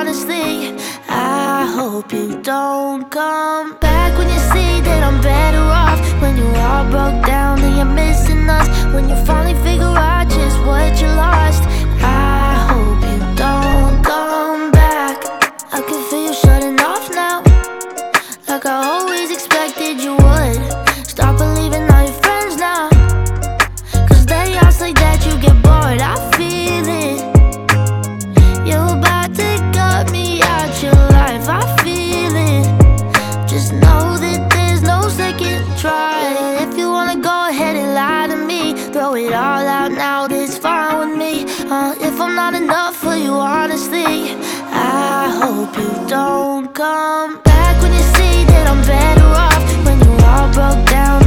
honestly. I hope you don't come back when you see that I'm better off. When you all broke down and you're missing us. When you finally figure out just what you lost. I hope you don't come back. I can feel you shutting off now, like I always expected you would. Stop believing all your friends now, cause they all say that you get bored. I feel it. You're about to cut me out your life. I feel it. Just know that there's no second try. If you wanna go ahead and lie to me, throw it all out now, that's fine with me. If I'm not enough for you, honestly, I hope you don't come back when you see that I'm better off. When you all broke down